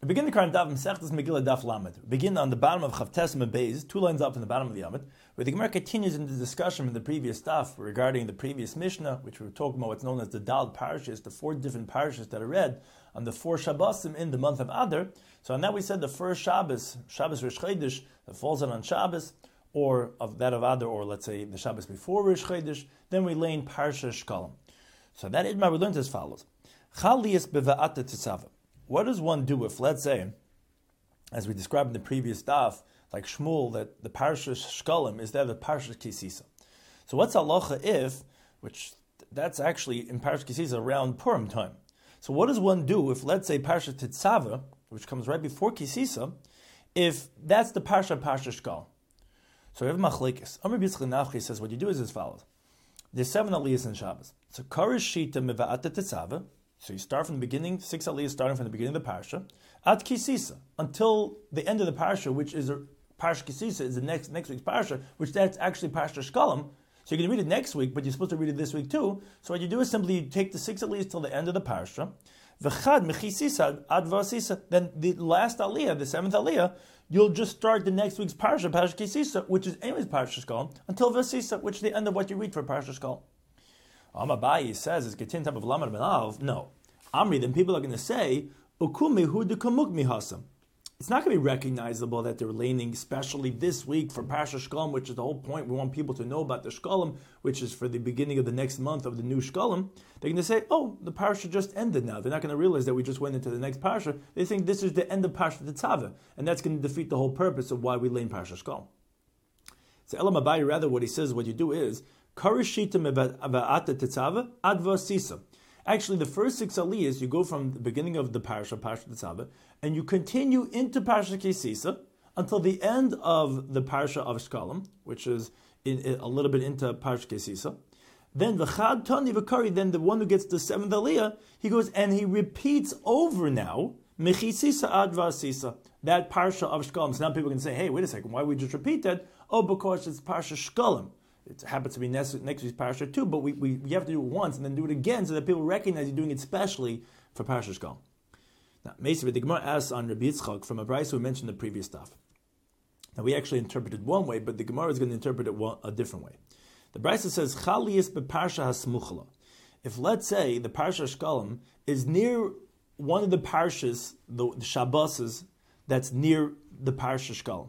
We begin the current daf Masechtas Megillah daf Lamed. We begin on the bottom of Chavtes Beis, 2 lines up in the bottom of the Amud, where the Gemara continues in the discussion from the previous daf regarding the previous Mishnah, which we were talking about what's known as the Dal Parashas, the 4 different parashas that are read on the 4 Shabbosim in the month of Adar. So on that we said the first Shabbos Rosh Chodesh, that falls on Shabbos, or of that of Adar, or let's say the Shabbos before Rosh Chodesh, then we lay in Parsha Shkalim. So that Idmar we learned as follows: Chalias beva'ata tetzava. What does one do if, let's say, as we described in the previous daf, like Shmuel, that the Parsha Shkalim is that of the Parsha Kisisa? So what's halacha if, which that's actually in Parsha Kisisa around Purim time. So what does one do if, let's say, Parsha Tetzava, which comes right before Kisisa, if that's the Parsha Shkalim? So we have Machlekes. Amr B'Yitzchak Nafchi says what you do is as follows. There's 7 aliyahs in Shabbos. So Karish Shita Meva'at Tetzava. So you start from the beginning, 6 aliyahs starting from the beginning of the parsha, at Kisisa, until the end of the parsha, which is Parsha Kisisa, is the next week's parsha, which that's actually Parsha Shkalim. So you're going to read it next week, but you're supposed to read it this week too. So what you do is simply you take the 6 aliyahs till the end of the parsha, v'chad mechisisa ad v'asisa. Then the last aliyah, the 7th aliyah, you'll just start the next week's parsha, Parsha Kisisa, which is anyways Parsha Shkalim, until v'asisa, which is the end of what you read for Parsha Shkalim. Amabai says, is Getin type of Lamar Ben Alv. No. Amri, then people are going to say, Ukumihu de Kamukmi Hasam. It's not going to be recognizable that they're laning especially this week for Parsha Shkalim, which is the whole point. We want people to know about the Shkalim, which is for the beginning of the next month of the new Shkalim. They're going to say, oh, the Parsha just ended now. They're not going to realize that we just went into the next Parsha. They think this is the end of Parsha Tetzaveh, and that's going to defeat the whole purpose of why we lane Parsha Shkalim. So Elam Abai, rather, what he says, what you do is, Actually, the first 6 aliyahs, you go from the beginning of the Parsha Tetzaveh, and you continue into Parsha Kisisa until the end of the Parsha of Shkalim, which is a little bit into Parsha Kisisa. Then V'chad Tani V'kari, then the one who gets the 7th aliyah, he goes and he repeats over now Mechisisa ad V'asisa, that Parsha of Shkalim. So now people can say, hey, wait a second, why would we just repeat that? Oh, because it's Parsha Shkalim. It happens to be next week's Parsha too, but we have to do it once and then do it again so that people recognize you're doing it specially for Parsha Shkalim. Now, Meisiv, the Gemara asks on Rabbi Yitzchak from a brayso who mentioned the previous stuff. Now, we actually interpreted one way, but the Gemara is going to interpret it a different way. The brayso says, Chalias beParsha hasmuchla. If, let's say, the Parsha Shkalim is near one of the Parshas, the Shabboses, that's near the Parsha Shkalim,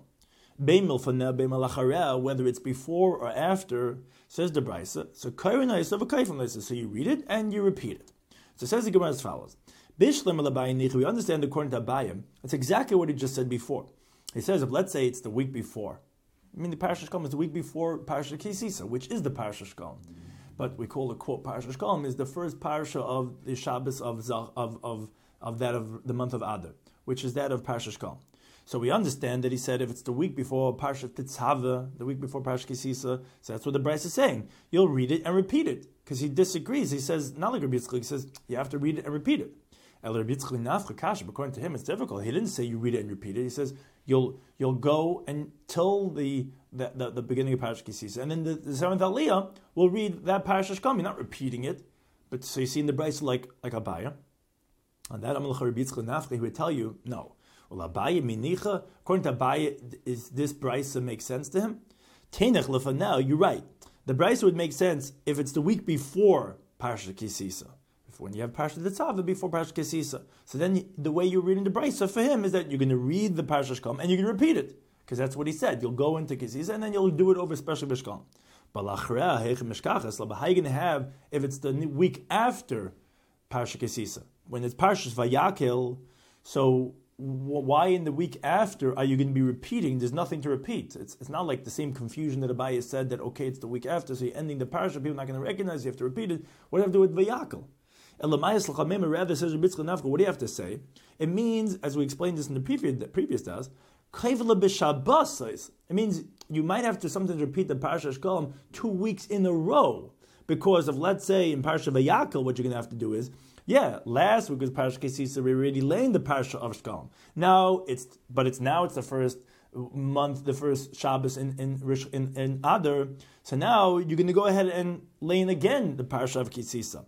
whether it's before or after, says the Brisa. So you read it and you repeat it. So it says the Gemara as follows. We understand according to Abayim, that's exactly what he just said before. He says, if let's say it's the week before, the Parsha Shkalim is the week before Parsha Kisisa, which is the Parsha Shkalim. But we call it, quote, Parsha Shkalim is the first Parsha of the Shabbos of that of the month of Adar, which is that of Parsha Shkalim. So we understand that he said if it's the week before Parsha Tetzaveh, the week before Parsha Kisisa, so that's what the Bryce is saying. You'll read it and repeat it. Because he disagrees. He says, not like Rabbi Yitzchak, he says, you have to read it and repeat it. Rabbi Yitzchak, according to him, it's difficult. He didn't say you read it and repeat it. He says, you'll go until the beginning of Parsha Kisisa. And then the 7th Aliyah will read that Parsha Shkalim. You're not repeating it. But so you see in the Bryce like Abaya. On that, Rabbi Yitzchak, he would tell you, no. Well, Abaye minicha, according to Abaye, is this brisa make sense to him? Teinech lefanel, you're right. The brisa would make sense if it's the week before Parsha Kisisa, when you have Parsha Tetzaveh before Parsha Kisisa. So then the way you're reading the brisa for him is that you're going to read the Parsha Shkalim and you're going to repeat it, because that's what he said. You'll go into Kisisa and then you'll do it over especially B'Shkalim. But how are you going to have if it's the week after Parsha Kisisa, when it's Parshas Vayakel? So why in the week after are you going to be repeating? There's nothing to repeat. It's not like the same confusion that Abaye said that, okay, it's the week after, so you're ending the parsha, people are not going to recognize, you have to repeat it. What do you have to do with Vayakel? Rather, says Rabbi Yitzchak Nafka, what do you have to say? It means, as we explained this in the previous task, it means you might have to sometimes repeat the Parsha Shkalim 2 weeks in a row, because of, let's say, in Parsha Vayakel, what you're going to have to do is, last week was Parsha Kisisa, we already laying the Parsha of Shkalim. Now it's the first month, the first Shabbos in Adar. So now you're going to go ahead and lay in again the Parsha of Kisisa.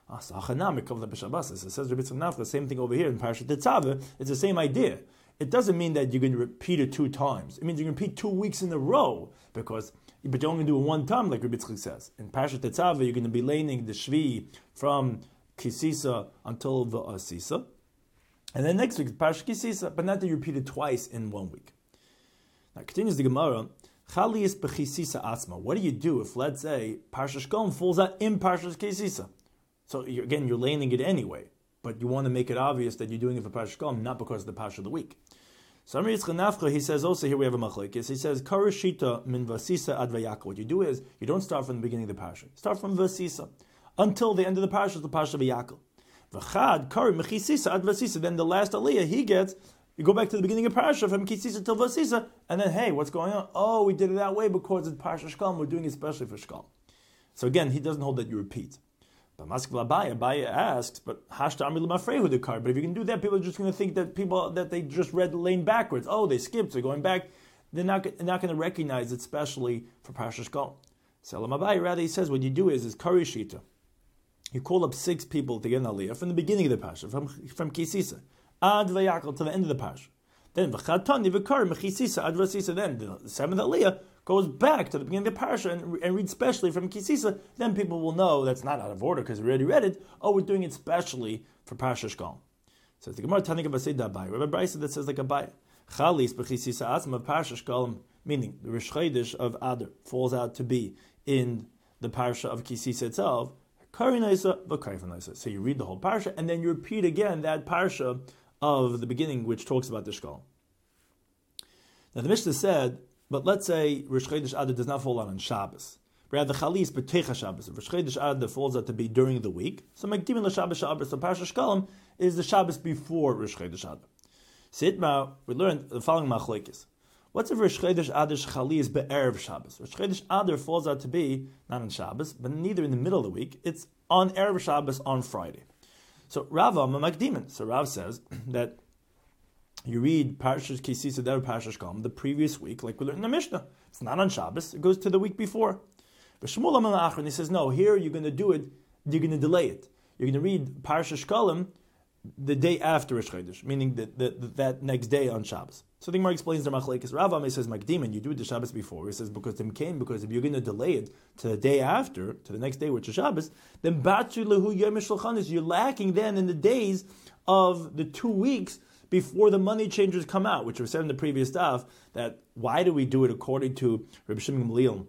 It says Rabbi Yitzchak Nafka, the same thing over here in Parashat Tetzaveh. It's the same idea. It doesn't mean that you're going to repeat it 2 times. It means you're going to repeat 2 weeks in a row, but you're only going to do it 1 time, like Rabbi Yitzchak says. In Parashat Tetzaveh, you're going to be laning the Shvi from Kisisa until the Asisa. And then next week, Parashat Kisisa, but not that you repeat it twice in 1 week. Now, continues the Gemara, Chalias b'Chisisa Atzma. What do you do if, let's say, Parashat Shkolm falls out in Parashat Kisisa? So again, you're laning it anyway, but you want to make it obvious that you're doing it for Parashat Shkolm, not because of the Parashat of the week. So Amir Yitzchak Nafcha, he says also here we have a machlekes. He says Karashita min Vasisa ad Vayakol. What you do is you don't start from the beginning of the Parashat. Start from Vasisa until the end of the Parashat, the Parashat of Vayakol. V'chad Kari mechisisa ad Vasisa. Then the last aliyah he gets. You go back to the beginning of Parashat from Kisisa till Vasisa, and then hey, what's going on? Oh, we did it that way because it's Parashat Shkolm. We're doing it especially for Shkolm. So again, he doesn't hold that you repeat. But Maskil Abaye asks, but Hashta Amri L'Mafrehu the card. But if you can do that, people are just going to think that they just read the lane backwards. Oh, they skipped, so going back. They're not going to recognize it, especially for Parashat Shkolm. So Abaye, rather, he says what you do is Kari Shita. You call up 6 people to get an aliyah from the beginning of the Parashat, from Kisisa ad Vayakol to the end of the Parashat. Then V'chatani V'kar Mechisisa ad Vasisa. Then the 7th aliyah goes back to the beginning of the Parashat and reads specially from Kisisa. Then people will know that's not out of order because we already read it. Oh, we're doing it specially for Parashat Shkolm. So the Gemara Tanika Basei Dabai. Rabbi Brisa that says like Abai. Chalis b'Chisisa Asma of Parashat Shkolm, meaning the Rosh Chodesh of Adar falls out to be in the Parashat of Kisisa itself. Karinaisa v'Karifanaisa. So you read the whole Parashat and then you repeat again that Parashat of the beginning, which talks about the Shkolm. Now the Mishnah said, but let's say Rosh Chodesh Adar does not fall out on Shabbos. Rather, Chalis b'Teicha Shabbos. If Rosh Chodesh Adar falls out to be during the week, so Makdimin l'Shabbos Shabbos. So Parashat Shkolm is the Shabbos before Rosh Chodesh Adar. Sitma, we learned the following machlekes. What's if Rosh Chodesh Adar's Chalis be'erev Shabbos? Rosh Chodesh Adar falls out to be not on Shabbos, but neither in the middle of the week. It's on erev Shabbos on Friday. So Rava Makdimin. So Rav says that you read Parashat Kisisa der Parashat Shkolm the previous week, like we learned in the Mishnah. It's not on Shabbos; it goes to the week before. But Shmuel Amar he says no. Here you're going to do it. You're going to delay it. You're going to read Parashat Shkolm the day after Rosh Chodesh, meaning that next day on Shabbos. So the Gemara explains the machlekes. Rav Amar says Makdimin. You do it the Shabbos before. He says because if you're going to delay it to the day after, to the next day, which is Shabbos, then Batzu Lehu Yom Shulchanis. You're lacking then in the days of the 2 weeks before the money changers come out, which was said in the previous daf, that why do we do it according to Rabbi Shimon Gamliel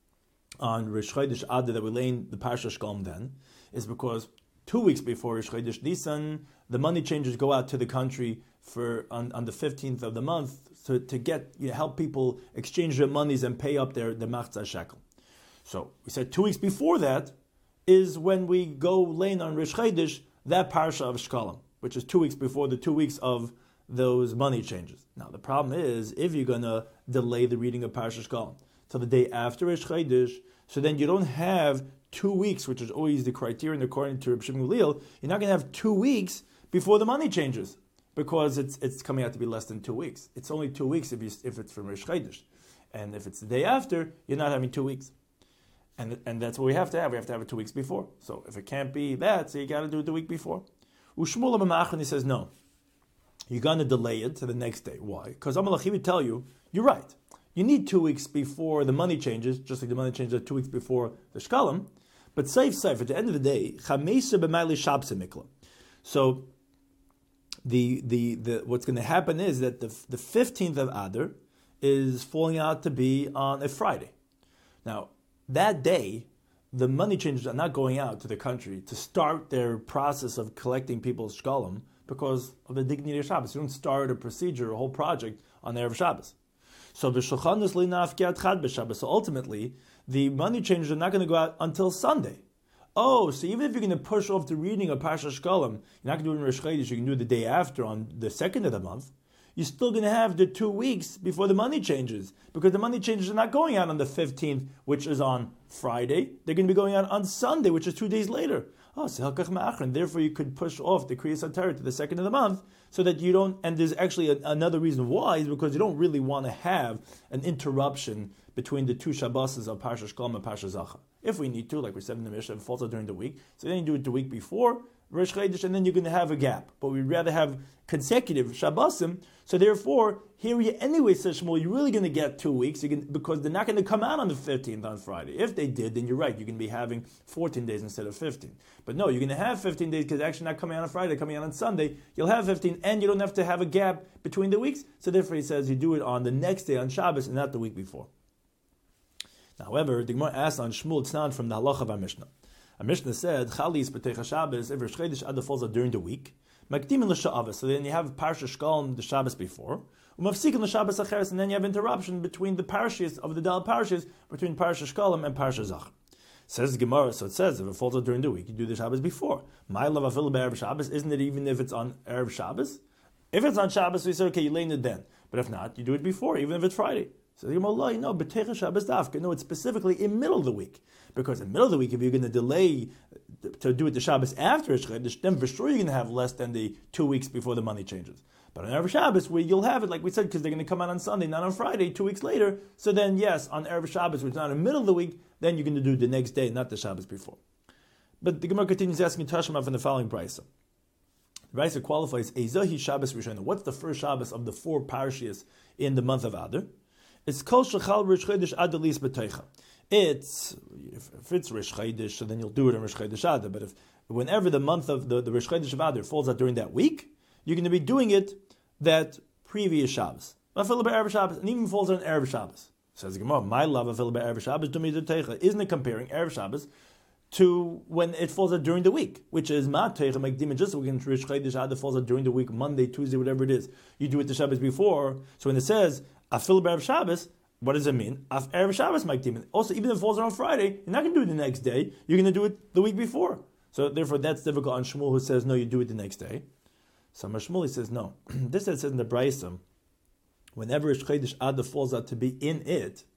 on Rosh Chodesh Adar that we lay in the Parashat Shkolm then, is because 2 weeks before Rosh Chodesh Nisan, the money changers go out to the country on the 15th of the month to get help people exchange their monies and pay up their machzah shekel. So we said 2 weeks before that is when we go laying on Rosh Chodesh that Parashat of Shkolm, which is 2 weeks before the 2 weeks of those money changes. Now the problem is, if you're going to delay the reading of Parashat Shkolm till the day after Rosh Chodesh, so then you don't have 2 weeks, which is always the criterion according to Reb Shimon Gamliel. You're not going to have 2 weeks before the money changes, because it's coming out to be less than 2 weeks. It's only 2 weeks if it's from Rosh Chodesh, and if it's the day after, you're not having 2 weeks. And that's what we have to have. We have to have it 2 weeks before. So if it can't be that, so you got to do it the week before. Ushmuel Amachon, he says, no. You're going to delay it to the next day. Why? Because Amalach, would tell you, you're right. You need 2 weeks before the money changes, just like the money changes 2 weeks before the Shkolm. But safe, at the end of the day, Chamesa b'mayli Shabsa mikla. So the what's going to happen is that the 15th of Adar is falling out to be on a Friday. Now, that day, the money changers are not going out to the country to start their process of collecting people's shkolim because of the dignity of Shabbos. You don't start a procedure, a whole project on Erev Shabbos. So ultimately, the money changers are not going to go out until Sunday. Oh, so even if you're going to push off the reading of Parashat Shkolm, you're not going to do it in Rosh Chodesh, you can do it the day after on the 2nd of the month, you're still going to have the 2 weeks before the money changes, because the money changes are not going out on the 15th, which is on Friday. They're going to be going out on Sunday, which is 2 days later. Oh, so therefore you could push off the Kriyas HaTorah to the second of the month, so that you don't, and there's actually another reason why, is because you don't really want to have an interruption between the two Shabbos of Parsha Shkolm and Parsha Zachar. If we need to, like we said in the Mishnah, it falls out during the week, so then you do it the week before Rosh Chodesh, and then you're going to have a gap. But we'd rather have consecutive Shabbosim, so therefore, here you anyway, says Shmuel, you're really going to get 2 weeks, because they're not going to come out on the 15th on Friday. If they did, then you're right, you're going to be having 14 days instead of 15. But no, you're going to have 15 days, because they're actually not coming out on Friday, they're coming out on Sunday. You'll have 15, and you don't have to have a gap between the weeks, so therefore he says you do it on the next day on Shabbos, and not the week before. Now, however, the Gemara asked on Shmuel Tznan from the Halacha of our Mishnah. Our Mishnah said, Chalis b'teich Shabbos, if Rosh Chodesh Adar falls out during the week, Makdimin l'sha'avos, so then you have Parsha Shkolm the Shabbos before, Umafsikin l'Shabbos acheres, and then you have interruption between the parashas of the Dal parashas, between Parsha Shkolm and Parsha Zachar. Says the Gemara, so it says, if it falls out during the week, you do the Shabbos before. My love afil be'erev Shabbos, isn't it even if it's on Erev Shabbos? If it's on Shabbos, we say, okay, you lay in it then. But if not, you do it before, even if it's Friday. So the Gemara, no, b'teich Shabbos dafka. No, it's specifically in middle of the week. Because in the middle of the week, if you're going to delay to do it the Shabbos after Rosh Chodesh, then for sure you're going to have less than the 2 weeks before the money changes. But on Erev Shabbos, where you'll have it, like we said, because they're going to come out on Sunday, not on Friday, 2 weeks later. So then, yes, on Erev Shabbos, which is not in the middle of the week, then you're going to do the next day, not the Shabbos before. But the Gemara continues asking Tashma from the following brisa. The brisa qualifies, Eizahi Shabbos Rishona. What's the first Shabbos of the 4 parashas in the month of Adar? It's Kol Shechal Rosh Chodesh Adar Lis B'Teicha. If it's Rosh Chodesh, so then you'll do it on Rosh Chodesh Adar. But whenever the month of the Rosh Chodesh of Adar falls out during that week, you're going to be doing it that previous Shabbos. And even falls on Erev Shabbos. Says the Gemara, my love of Erev Shabbos, isn't it comparing Erev Shabbos to when it falls out during the week, which is Ma'ateicha Makdim, just when Rosh Chodesh Adar falls out during the week, Monday, Tuesday, whatever it is, you do it the Shabbos before. So when it says Afil B'Erev Shabbos, what does it mean? Erev Shabbos Makdim. Also, even if it falls out on Friday, you're not going to do it the next day. You're going to do it the week before. So therefore, that's difficult on Shmuel, who says no, you do it the next day. So Shmuel says no. This says in the Brisa, whenever Rosh Chodesh Adar falls out to be in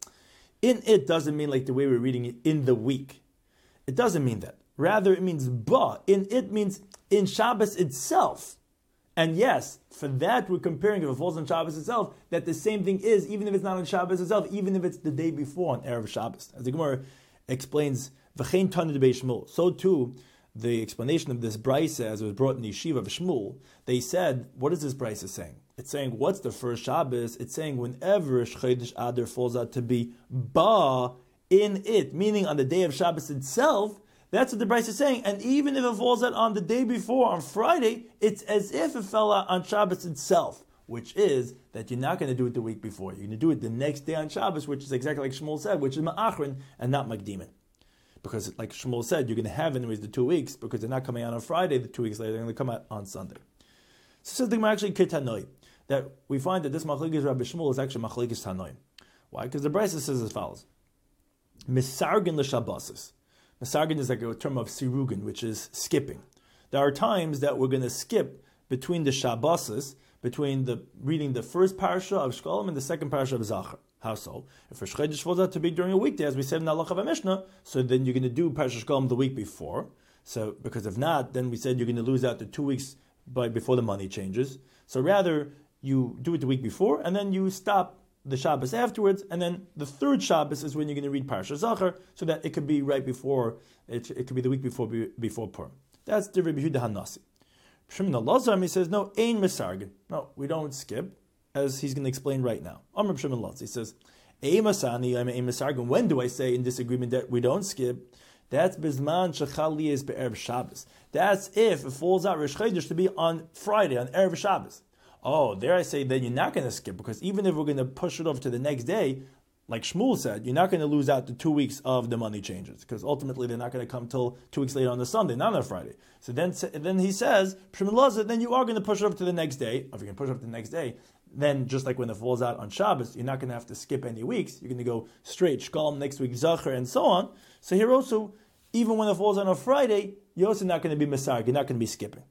it doesn't mean like the way we're reading it in the week. It doesn't mean that. Rather, it means ba. In it means in Shabbos itself. And yes, for that we're comparing, if it falls on Shabbos itself, that the same thing is, even if it's not on Shabbos itself, even if it's the day before on Erev Shabbos. As the Gemara explains, V'chein Tanu de Shmuel. So too, the explanation of this brisa, as it was brought in the yeshiva of Shmuel, they said, what is this brisa saying? It's saying, what's the first Shabbos? It's saying, whenever Rosh Chodesh Adar falls out to be ba in it, meaning on the day of Shabbos itself. That's what the brisa is saying. And even if it falls out on the day before, on Friday, it's as if it fell out on Shabbos itself, which is that you're not going to do it the week before. You're going to do it the next day on Shabbos, which is exactly like Shmuel said, which is ma'achrin and not makdimin. Because like Shmuel said, you're going to have anyways the 2 weeks, because they're not coming out on Friday, the 2 weeks later, they're going to come out on Sunday. So says the Gemara actually Ketanoi, that we find that this machlekes Rabbi Shmuel is actually machlekes Tanoi. Why? Because the brisa says as follows. Misargin l'shabbasis. Misargin is like a term of sirugin, which is skipping. There are times that we're going to skip between the Shabbosis, between the reading the first parasha of Shkolm and the second parasha of Zachar. How so? If Rosh Chodesh falls out to be during a weekday, as we said in the Halacha of Mishnah, so then you're going to do parasha Shkolm the week before. So, because if not, then we said you're going to lose out the 2 weeks before the money changes. So rather, you do it the week before, and then you stop the Shabbos afterwards, and then the third Shabbos is when you're going to read Parsha Zachar, so that it could be right before, it could be the week before Purim. That's the Rabbi Yehuda Hanasi. Shimon Elazar, he says, no, ein misargin. No, we don't skip, as he's going to explain right now. Amr Shimon Elazar, he says, ein masani, ein misargin. When do I say in disagreement that we don't skip? That's bizman shechali is be'erev Shabbos. That's if it falls out Rosh Chodesh to be on Friday, on Erev Shabbos. Oh, there I say then you're not going to skip, because even if we're going to push it over to the next day, like Shmuel said, you're not going to lose out the 2 weeks of the money changes, because ultimately they're not going to come till 2 weeks later on the Sunday, not on a Friday. So then he says, then you are going to push it over to the next day. If you're going to push it over to the next day, then just like when it falls out on Shabbos, you're not going to have to skip any weeks. You're going to go straight, Shkolm, next week, Zachar, and so on. So here also, even when it falls out on a Friday, you're also not going to be Masar, you're not going to be skipping.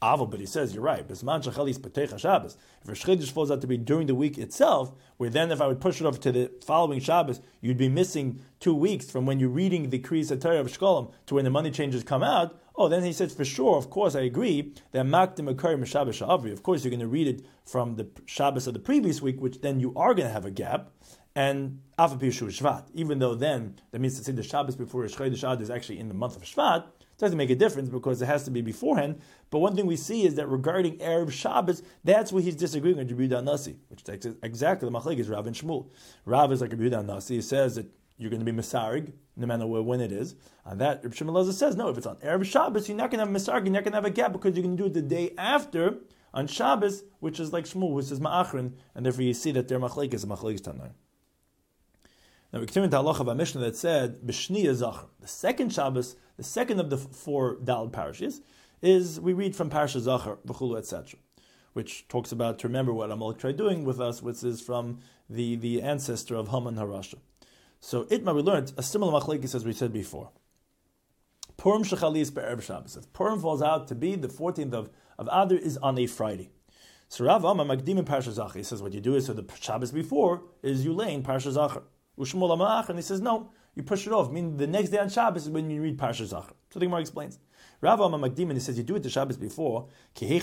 Aval, but he says, you're right. Bisman Shachalis Patecha Shabbos. If Rosh Chodesh falls out to be during the week itself, where then if I would push it over to the following Shabbos, you'd be missing 2 weeks from when you're reading the Kriyas HaTorah of Shkolim to when the money changes come out. Oh, then he says, for sure, of course, I agree, that Makdim Akari M'Shabbos Sha'avri. Of course, you're going to read it from the Shabbos of the previous week, which then you are going to have a gap. And Afa Pishu Shvat, even though then, that means to say the Shabbos before Rosh Chodesh Adar is actually in the month of Shvat, it doesn't make a difference because it has to be beforehand. But one thing we see is that regarding Erev Shabbos, that's where he's disagreeing with Rabbi Yehuda Nasi, which takes exactly the machlekes Rav and Shmuel. Rav is like Rabbi Yehuda Nasi. He says that you're going to be Masarig, no matter when it is. And that, Rabbi Shimon Elazar says, no, if it's on Erev Shabbos, you're not going to have Masarig, you're not going to have a gap because you're going to do it the day after on Shabbos, which is like Shmuel, which is Ma'achrin, and therefore you see that their machlekes is machlekes Tanai. Now we continue to halacha of a Mishnah that said B'Shniya Zachar. The second Shabbos, the second of the 4 Daled parashas, is we read from Parashat Zachar, V'chulu, etc., which talks about to remember what Amalek tried doing with us, which is from the ancestor of Haman Harasha. So Itma we learned a similar machlekes as we said before. Purim Shechalis be'erev Shabbos. If Purim falls out to be the 14th of Adar is on a Friday. So Rav Amma Magdim in Parashat Zachar. He says what you do is so the Shabbos before is you lay in Parashat Zachar. Ushmul Amach, and he says, no, you push it off. Meaning the next day on Shabbos is when you read Parashat Zachar. So the Gemara explains. Rav Amma Magdim, and he says, you do it the Shabbos before. You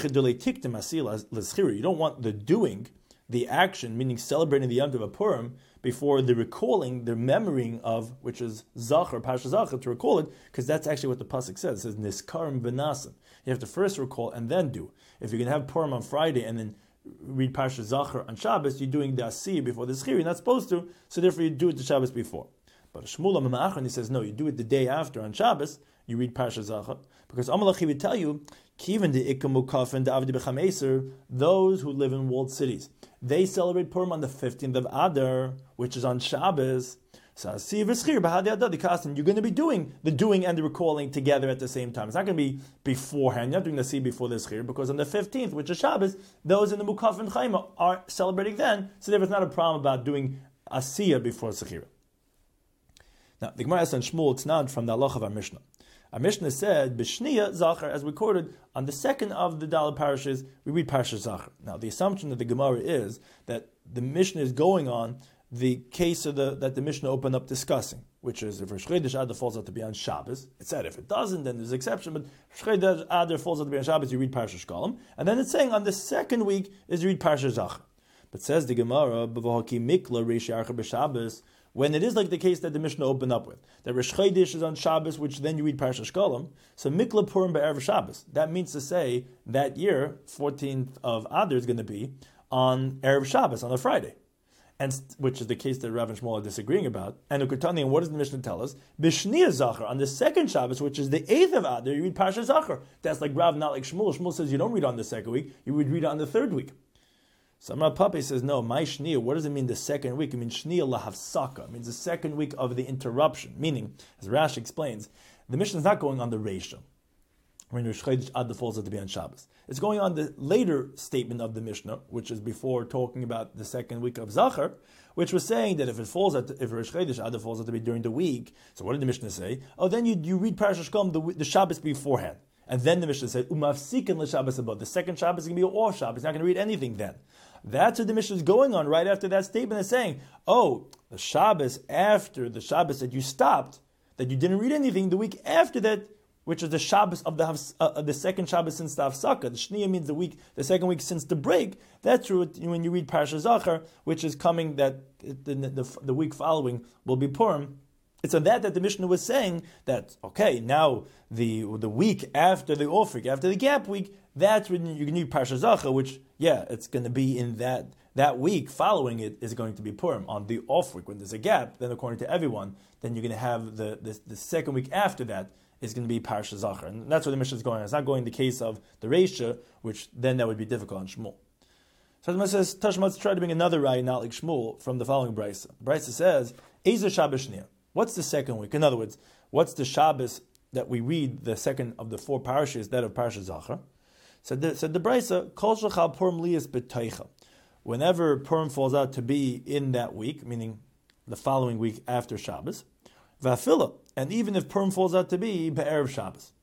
don't want the doing, the action, meaning celebrating the Yom Tov of Purim, before the recalling, the memorying of, which is Zachar, Parashat Zachar, to recall it, because that's actually what the pasuk says. It says, Niskarim v'nasim. You have to first recall and then do. If you're going to have Purim on Friday and then read Parashat Zachar on Shabbos, you're doing the Asiyah before the Schir, you're not supposed to, so therefore you do it the Shabbos before. But Shmuel Amachron, he says, no, you do it the day after on Shabbos, you read Parashat Zachar, because Amalachi would tell you, Kivan de Ikamukaf and Avdi Bechameser, those who live in walled cities, they celebrate Purim on the 15th of Adar, which is on Shabbos. So you're going to be doing the doing and the recalling together at the same time. It's not going to be beforehand. You're not doing the Siyah before the Schir, because on the 15th, which is Shabbos, those in the Mukaf and Chaima are celebrating then. So there is not a problem about doing a Siyah before Schir. Now, the Gemara asks on Shmuel, it's not from the halach of our Mishnah. Our Mishnah said, B'Shniya Zachar, as recorded on the second of the Daled parashas, we read Parashat Zachar. Now, the assumption of the Gemara is that the Mishnah is going on the case of that the Mishnah opened up discussing, which is if Rosh Chodesh Adar falls out to be on Shabbos. It said if it doesn't, then there's an exception. But Rosh Chodesh Adar falls out to be on Shabbos, you read Parashat Shkolim, and then it's saying on the second week is you read Parashat Zachar. But says the Gemara, B'Vahaki Mikla Reish Yarcha b'Shabbos, when it is like the case that the Mishnah opened up with, that Rosh Chodesh is on Shabbos, which then you read Parashat Shkolim, so Mikla Purim be'erev Shabbos. That means to say that year, 14th of Adar is going to be on Erev Shabbos, on a Friday. And which is the case that Rav and Shmuel are disagreeing about. And Ukutani, and what does the Mishnah tell us? B'Shniya Zachar, on the second Shabbos, which is the 8th of Adar, you read Parashat Zachar. That's like Rav, not like Shmuel. Shmuel says you don't read on the second week, you would read on the third week. So Amar Papi says, no, my Shniya, what does it mean the second week? It means Shniya lahavsaka. It means the second week of the interruption. Meaning, as Rashi explains, the Mishnah is not going on the Reisha, when Rosh Chodesh Adar falls out to be on Shabbos. It's going on the later statement of the Mishnah, which is before talking about the second week of Zachar, which was saying that if Rosh Chodesh Adar falls out to be during the week, so what did the Mishnah say? Oh, then you read Parashat Shkolim the Shabbos beforehand. And then the Mishnah said, Umafsikin l'Shabbos above. The second Shabbos is going to be an off Shabbos. He's not going to read anything then. That's what the Mishnah is going on right after that statement is saying, oh, the Shabbos after the Shabbos that you stopped, that you didn't read anything, the week after that, which is the Shabbos of the second Shabbos since the Hafsaka. The Shniya means the second week since the break. That's true when you read Parashat Zachar, which is coming that the week following will be Purim. It's on that the Mishnah was saying that, okay, now the week after the off week, after the gap week, that's when you can read Parashat Zachar, which, yeah, it's going to be in that week following it is going to be Purim. On the off week, when there's a gap, then according to everyone, then you're going to have the second week after that is going to be Parashat Zachar. And that's where the Mishnah is going on. It's not going the case of the Reisha, which then that would be difficult on Shmuel. So the Mishnah says, Tashmat's try to bring another raya, not like Shmuel, from the following Brisa. Brisa says, Ezer Shabbos Shniya. What's the second week? In other words, what's the Shabbos that we read, the second of the 4 parashas, that of Parashat Zachar? Said the Brisa, Kol Shachal Purim Liyas B'Teicha. Whenever Purim falls out to be in that week, meaning the following week after Shabbos, V'afila, and even if Purim falls out to be Be'erev Shabbos.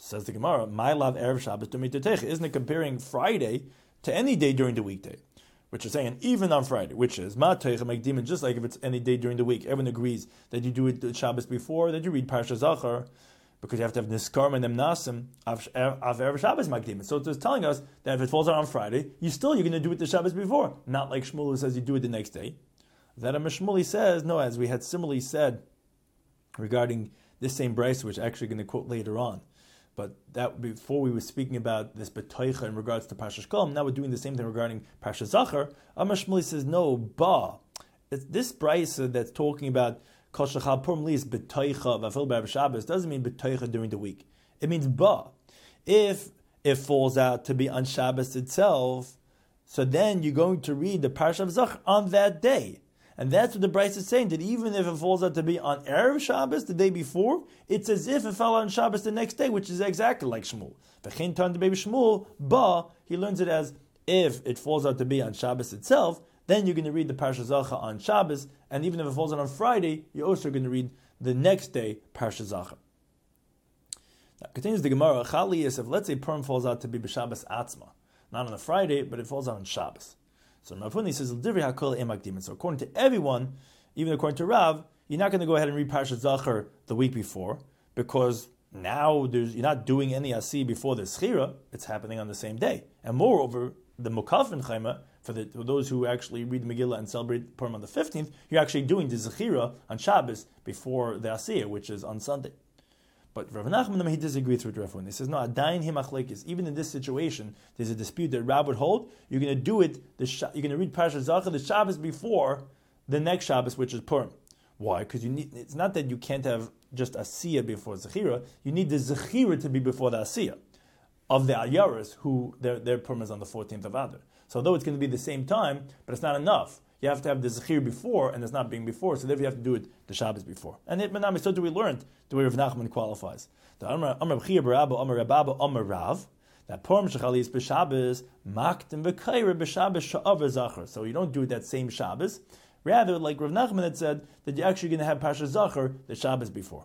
Says the Gemara, my love Erev Shabbos to Mitotecha. Isn't it comparing Friday to any day during the weekday? Which is saying even on Friday, which is Ma'ateicha Megdimin, just like if it's any day during the week. Everyone agrees that you do it the Shabbos before, that you read Parsha Zachar, because you have to have Niskarm and Nemnasim of Erev Shabbos Megdimin. So it's telling us that if it falls out on Friday, you're going to do it the Shabbos before. Not like Shmuel who says you do it the next day. That Shmuel says, no, as we had similarly said regarding this same Bryce, which actually going to quote later on. But that before we were speaking about this betoicha in regards to Parsha Shkolm, now we're doing the same thing regarding Parsha Zachar. Amar Shmuel says, no, it's this brisa that's talking about Kol Shachal Purim Li is betoicha v'afil b'Erev Shabbos doesn't mean betoicha during the week. It means if it falls out to be on Shabbos itself, so then you're going to read the Parsha of Zachar on that day. And that's what the Bryce is saying, that even if it falls out to be on Erev Shabbos, the day before, it's as if it fell on Shabbos the next day, which is exactly like Shmuel. V'chein tan baby Shmuel, he learns it as, if it falls out to be on Shabbos itself, then you're going to read the Parsha Zachar on Shabbos, and even if it falls out on Friday, you're also going to read the next day Parsha Zachar. Now, continues the Gemara, Chali is if, let's say, Purim falls out to be b'Shabbos Atzma, not on a Friday, but it falls out on Shabbos. So Rav Huni says, so according to everyone, even according to Rav, you're not going to go ahead and read Parshat Zachar the week before, because now you're not doing any Asi before the Schira, it's happening on the same day. And moreover, the Mukafin Chayma, for those who actually read the Megillah and celebrate Purim on the 15th, you're actually doing the Zechira on Shabbos before the Asiyah, which is on Sunday. But Rav Nachman, he disagrees with Rav Huni. He says, no, Adayin Himachlekes. Even in this situation, there's a dispute that Rav would hold. You're going to do it, you're going to read Parshat Zachar the Shabbos before the next Shabbos, which is Purim. Why? Because it's not that you can't have just Asiyah before Zechira. You need the Zechira to be before the Asiyah of the Ayaris, who their Purim is on the 14th of Adar. So although it's going to be the same time, but it's not enough. You have to have the Zechir before, and it's not being before, so therefore you have to do it the Shabbos before. And it Menami, so do we learn the way Rav Nachman qualifies. The Amar B'chia Barabba, Amar Rababa, Amar Rav, that Purim Shechali is b'Shabbos, Maktim V'Kaira b'Shabbos Sha'av Zachar. So you don't do it that same Shabbos. Rather, like Rav Nachman had said, that you're actually going to have Parsha Zachar the Shabbos before.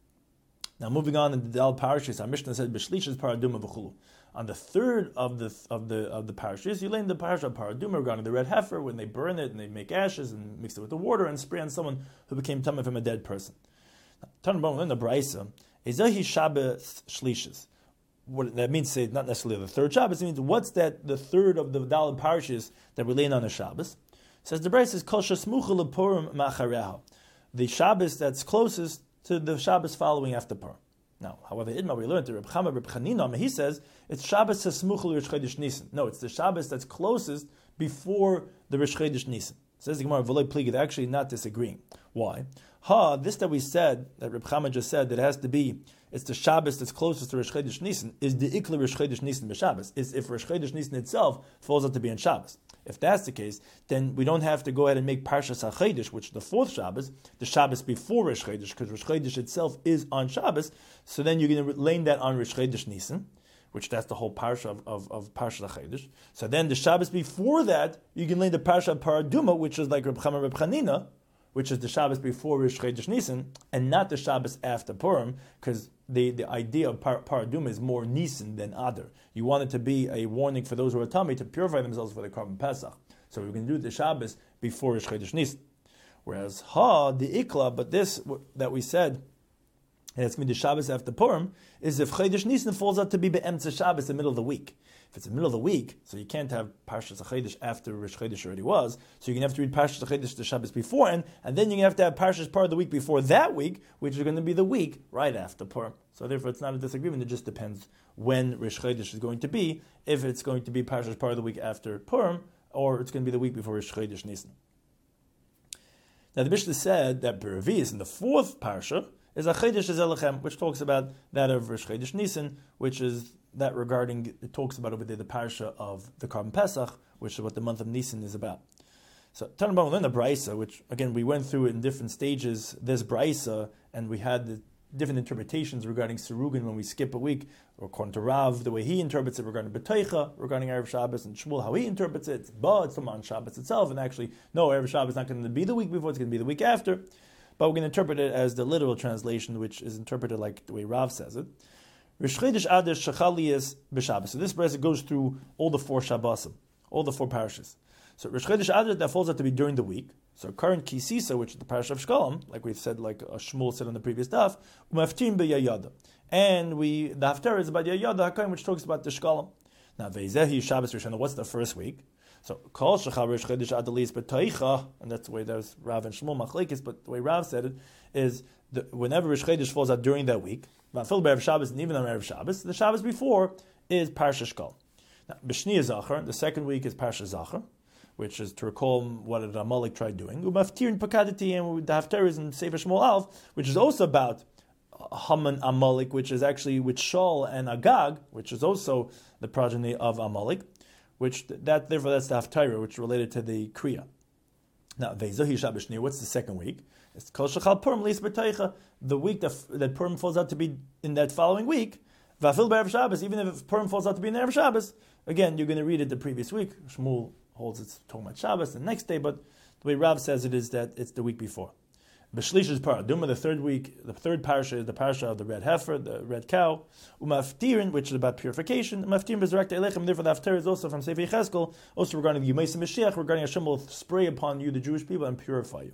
Now moving on in the Dal Parashas, our Mishnah said B'Shlishas Paraduma V'Chulu. On the third of the parashas, you learn the parasha of Paraduma regarding the red heifer when they burn it and they make ashes and mix it with the water and spray on someone who became tamei from a dead person. Tanabon in the Brisa, Ezahi Shabbos Shlishas. What that means, say not necessarily the third Shabbos. It means what's that? The third of the Daled parashas that we learn on a Shabbos. It says the Brisa is Kol Shasmucha LePurim Machareha, the Shabbos that's closest to the Shabbos following after Purim. Now, however, Idma, we learned the Reb Chama, Reb Chanina, he says it's Shabbos Hasmuchel Rish Chodesh Nisan. No, it's the Shabbos that's closest before the Rish Chodesh Nisan. Says the Gemara, V'loi Pligi, they're actually not disagreeing. Why? This that we said, that Reb Chama just said, that it has to be, it's the Shabbos that's closest to Rish Chodesh Nisan, is the Ikla Rish Chodesh Nisan b'Shabbos, is if Rish Chodesh Nisan itself falls out to be on Shabbos. If that's the case, then we don't have to go ahead and make Parshas HaChodesh, which is the fourth Shabbos, the Shabbos before Rish Chodesh, because Rish Chodesh itself is on Shabbos. So then you're going to lay that on Rish Chodesh Nisan, which that's the whole parsha of Parshas HaChodesh. So then the Shabbos before that, you can lay the Parsha of Paraduma, which is like Reb Chama Reb Chanina, which is the Shabbos before Rish Chodesh Nisan, and not the Shabbos after Purim, because the idea of Paraduma is more Nisan than Adar. You want it to be a warning for those who are tummy to purify themselves for the Korban Pesach. So we can do the Shabbos before Rish Chodesh Nisan. Whereas the Ikla, but this that we said, and it's going to be the Shabbos after Purim, is if Chodesh Nisan falls out to be Be'emtza Shabbos in the middle of the week. If it's in the middle of the week, so you can't have Parshas HaChodesh after Rish Chodesh already was, so you're going to have to read Parshas HaChodesh the Shabbos before, and then you're going to have to have Parshas part of the week before that week, which is going to be the week right after Purim. So therefore it's not a disagreement, it just depends when Rish Chodesh is going to be, if it's going to be Parshas part of the week after Purim, or it's going to be the week before Rish Chodesh Nisan. Now the Mishnah said that Beravias in the fourth Parsha is a Chodesh Ezelechem, which talks about that of Rish Chodesh Nisan, which is that regarding, it talks about over there the Parsha of the Korban Pesach, which is what the month of Nisan is about. So, Tanabon, we learned the Braisa, which, again, we went through it in different stages, this Braisa, and we had the different interpretations regarding Surugin when we skip a week, or according to Rav, the way he interprets it regarding B'Toicha, regarding Erev Shabbos, and Shmuel, how he interprets it, it's from on Shabbos itself, and actually, no, Erev Shabbos is not going to be the week before, it's going to be the week after, but we're going to interpret it as the literal translation, which is interpreted like the way Rav says it. Rosh Chodesh Adar Shechaliyas b'Shabbos. So this brisa goes through all the 4 Shabbosim, all the 4 parashas. So Rosh Chodesh Adar, that falls out to be during the week. So current Kisisa, which is the parasha of Shkolem, like we've said, like Shmuel said on the previous daf, Umaftim b'Yayada. And the Haftarah is about Yayada HaKohen, which talks about the Shkolem. Now, Veizehi Shabbos Rishon, what's the first week? So, Kol Shechal Rosh Chodesh Adar Lis B'Toicha, and that's the way there's Rav and Shmuel Machlekes, but the way Rav said it is, whenever Rosh Chodesh falls out during that week, Vafil B'Erev Shabbos, and even on Erev Shabbos, the Shabbos before is Parsha Shkol. Now, B'Shniya Zachar, the second week is Parsha Zachar, which is to recall what Amalek tried doing. Umaftir and Pakadati, and the Haftarah is in Sefer Shmuel Alf, which is also about Haman Amalek, which is actually with Shaul and Agag, which is also the progeny of Amalek, therefore that's the Haftarah, which is related to the Kriya. Now, Veizohi Shabbos Shni, what's the second week? It's Kol Shechal Purim Lis B'Teicha, the week that Purim falls out to be in that following week. Vafil B'Erev Shabbos, even if Purim falls out to be in Erev Shabbos, again, you're going to read it the previous week. Shmuel holds it's talking about Shabbos the next day, but the way Rav says it is that it's the week before. B'shlish is Paraduma, the third week, the third parasha is the parasha of the red heifer, the red cow. Umaftirin, which is about purification. Umaftirin bezrekta elechem, therefore the Haftarah is also from Sefer Yechezkel, also regarding the Yemais Mashiach, regarding Hashem will spray upon you, the Jewish people, and purify you.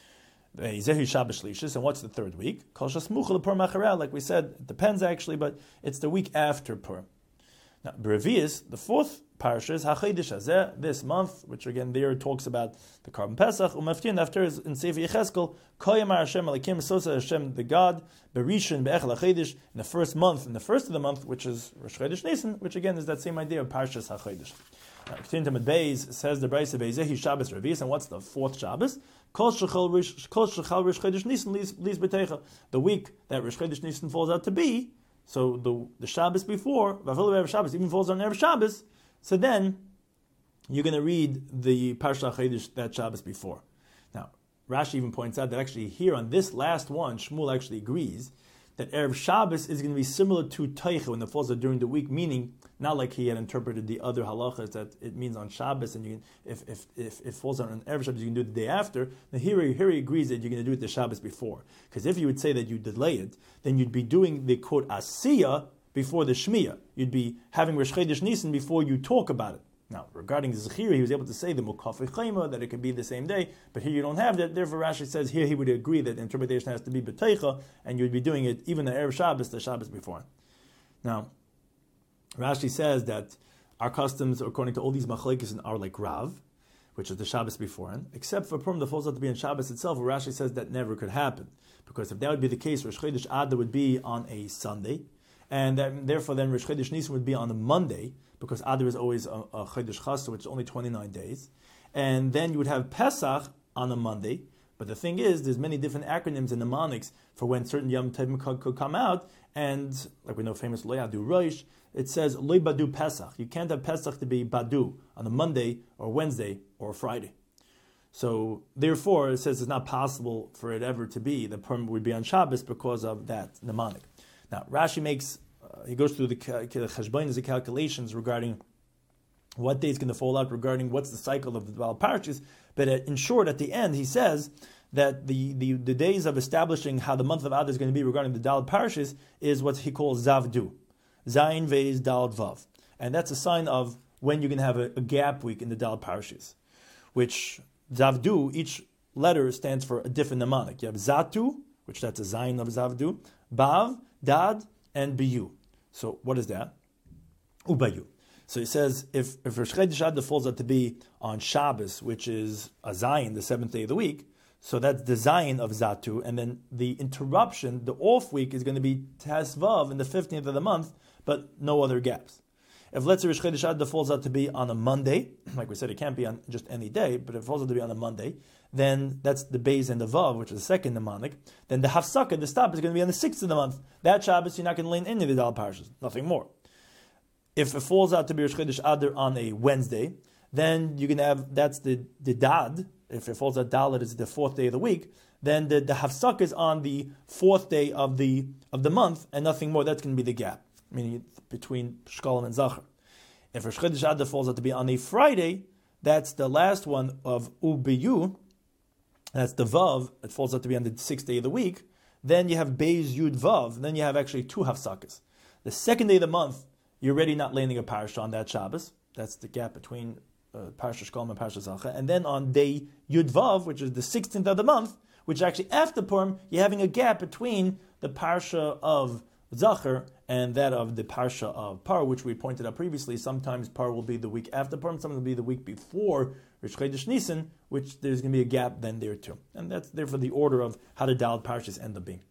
Zehu Shabbos Shlishis, and what's the third week? Kol Shasmucha L'Purim Acharei, like we said, it depends actually, but it's the week after Purim. Now, Berevius, the fourth parasha is HaChodesh Hazeh, this month, which again there talks about the Karban Pesach. Umaftin after is in Sefer Yechezkel, Koyamar Hashem Alekim Sosa Hashem the God, Berishin Be'echel HaChodesh, in the first month, in the first of the month, which is Rosh Chodesh Nisan, which again is that same idea of Parshas HaChodesh. Continuing to Beis, says the Brisa Beizehi Shabbos Revius, and what's the fourth Shabbos? Kol Shechal Rosh Chodesh Nisan Lis B'Teicha, the week that Rosh Chodesh Nisan falls out to be. So the Shabbos before, Vafil B'Erev Shabbos, even falls on Erev Shabbos, so then you're going to read the Parsha Chodesh that Shabbos before. Now, Rashi even points out that actually here on this last one, Shmuel actually agrees that Erev Shabbos is going to be similar to Teicha when it falls out during the week, meaning not like he had interpreted the other halachas that it means on Shabbos, and you can, if it falls out on Erev Shabbos, you can do it the day after. Now here he agrees that you're going to do it the Shabbos before. Because if you would say that you delay it, then you'd be doing the quote Asiyah before the Shmiyah. You'd be having Rosh Chodesh Nisan before you talk about it. Now, regarding Zechira, he was able to say the Mukafei Chayma, that it could be the same day, but here you don't have that. Therefore, Rashi says here he would agree that the interpretation has to be B'Teicha, and you would be doing it even the Erev Shabbos, the Shabbos before. Now, Rashi says that our customs, according to all these machlekes, are like Rav, which is the Shabbos beforehand, except for Purim that falls out to be on Shabbos itself, where Rashi says that never could happen. Because if that would be the case, Rosh Chodesh Adar would be on a Sunday, and therefore then Rosh Chodesh Nisan would be on a Monday, because Adar is always a Chodesh Chasar, which is only 29 days. And then you would have Pesach on a Monday. But the thing is, there's many different acronyms and mnemonics for when certain Yom Tovim could come out. And like we know, famous Lo Yadu Rosh, it says Lo Badu Pesach. You can't have Pesach to be Badu on a Monday or Wednesday or Friday. So therefore, it says it's not possible for it ever to be, the Purim would be on Shabbos because of that mnemonic. Now, Rashi makes he goes through the cheshbonos, the calculations regarding what day is going to fall out, regarding what's the cycle of the 12 parashas. But in short, at the end, he says that the days of establishing how the month of Adar is going to be regarding the Daled parashas is what he calls Zavdu. Zayin Vez Daled Vav. And that's a sign of when you're going to have a gap week in the Daled parashas, which Zavdu, each letter stands for a different mnemonic. You have Zatu, which that's a Zayin of Zavdu, Bav, Dad, and Biyu. So what is that? Ubayu. So he says if Rosh Chodesh Adar falls out to be on Shabbos, which is a Zayin, the seventh day of the week, so that's the Zayin of Zatu, and then the interruption, the off week, is going to be Tesvav in the 15th of the month, but no other gaps. If let's say Rosh Chodesh Adar falls out to be on a Monday, like we said, it can't be on just any day, but if it falls out to be on a Monday, then that's the Beis and the Vav, which is the second mnemonic. Then the Hafsaka, the stop, is going to be on the 6th of the month. That Shabbos, you're not going to lean any of the Dal Parshas, nothing more. If it falls out to be Rosh Chodesh Adar on a Wednesday, then you can have, that's the Dad. If it falls out Dalet, it's the fourth day of the week. Then the Hafsaka is on the fourth day of the month, and nothing more. That's going to be the gap, meaning between Shkolem and Zachar. If Rosh Chodesh Adar falls out to be on a Friday, that's the last one of Ubiyu. That's the Vav. It falls out to be on the 6th day of the week. Then you have Beis Yud Vav. Then you have actually two Hafsakas. The second day of the month, you're already not landing a parsha on that Shabbos. That's the gap between Parsha Shkolm and Parsha Zachar. And then on day Yud Vav, which is the 16th of the month, which actually after Purim, you're having a gap between the Parsha of Zachar and that of the Parsha of Par, which we pointed out previously. Sometimes Par will be the week after Purim, sometimes it will be the week before Rosh Chodesh Nisan, which there's going to be a gap then there too. And that's therefore the order of how the Daled Parshas end up being.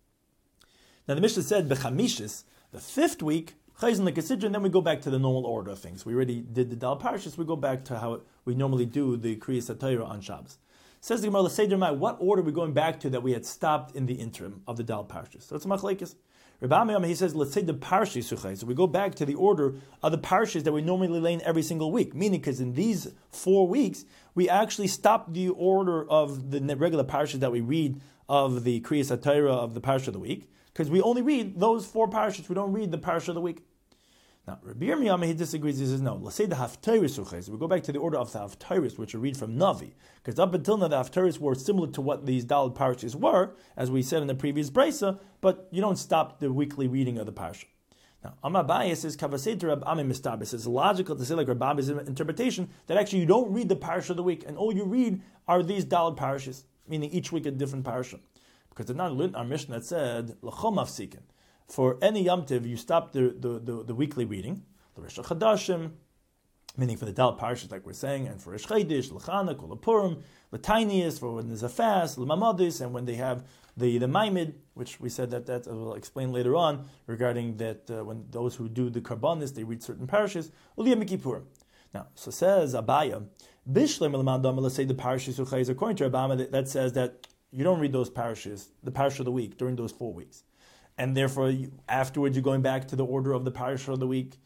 Now the Mishnah said, Bechamishis, the fifth week, Chayzin L'Kesidra, and then we go back to the normal order of things. We already did the Daled Parshas, we go back to how we normally do the Kriyas HaTorah on Shabbos. Says the Gemara, L'Seder Mai, what order are we going back to that we had stopped in the interim of the Daled Parshas? So it's a Machlekes. Rabbi Amiyam, he says, let's say the Parshi Suchay. So we go back to the order of the Parshas that we normally lay in every single week. Meaning, because in these 4 weeks, we actually stopped the order of the regular Parshas that we read of the Kriyas HaTorah of the Parsha of the week. Because we only read those 4 Parshas. We don't read the Parsha of the week. Now, Rabbi Yirmiyah, he disagrees. He says, no, let's say the Haftarah Suchay. So we go back to the order of the Haftarahs, which are read from Navi. Because up until now, the Haftarahs were similar to what these Daled Parshas were, as we said in the previous Brisa, but you don't stop the weekly reading of the Parsha. Now, Amabai says, Kavaseter Rab Ami Mistabis. It's logical to say, like Rabbi Ami's interpretation, that actually you don't read the Parsha of the week, and all you read are these Daled Parshas, meaning each week a different Parsha. Because they're not learned our Mishnah that said, L'chom Afsikin. For any Yom Tiv, you stop the weekly reading, the Rosh Chadashim, meaning for the Daled Parshas, like we're saying, and for Rosh Chodesh, L'chana, Kol HaPurim, the tiniest, for when there's a fast, L'mamadis, and when they have the Maimid, which we said that we'll explain later on, regarding that when those who do the Karbanis, they read certain parashas, Uliyah Mikipur. Now, so says Abaya, Bishlem L'madam, let's say the Parashas Suchai, according to Abaya, that says that you don't read those parashas, the Parashah of the week, during those 4 weeks. And therefore, afterwards, you're going back to the order of the Parashah of the week.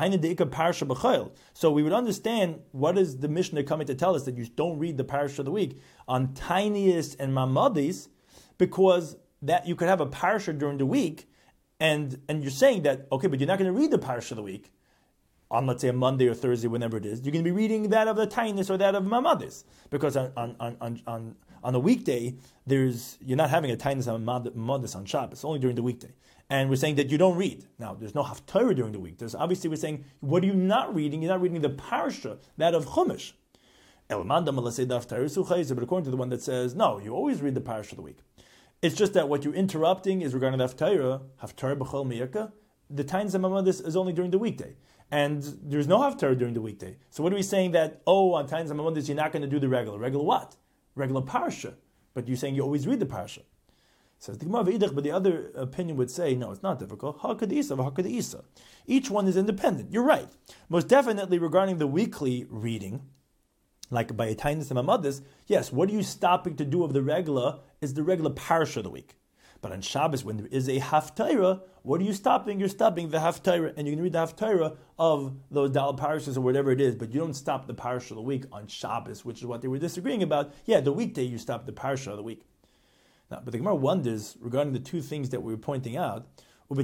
So we would understand what is the Mishnah coming to tell us that you don't read the Parashah of the week on tiniest and mamadis, because that you could have a Parashah during the week, and you're saying that, okay, but you're not going to read the Parashah of the week on, let's say, a Monday or Thursday, whenever it is. You're going to be reading that of the tiniest or that of mamadis, because on a weekday, you're not having a tiniest and mamadis on Shabbos. It's only during the weekday. And we're saying that you don't read. Now, there's no Haftarah during the week. There's obviously, we're saying, what are you not reading? You're not reading the Parsha, that of Chumash. But according to the one that says, no, you always read the Parsha of the week. It's just that what you're interrupting is regarding the Haftarah b'chol miyaka. The tiniest and mamadis is only during the weekday. And there's no Haftarah during the weekday. So what are we saying that, on tiniest and mamadis, you're not going to do the regular? Regular what? Regular Parsha. But you're saying you always read the Parsha. Says the Gemara V'idach, but the other opinion would say, no, it's not difficult. Hakad Each one is independent. You're right. Most definitely regarding the weekly reading, like by a tiniest and mamadis, yes, what are you stopping to do of the regular is the regular Parsha of the week. But on Shabbos, when there is a Haftarah, what are you stopping? You're stopping the Haftarah, and you can read the Haftarah of those Daled Parashas or whatever it is, but you don't stop the Parsha of the week on Shabbos, which is what they were disagreeing about. Yeah, the weekday you stop the Parsha of the week. Now, but the Gemara wonders regarding the two things that we were pointing out. Why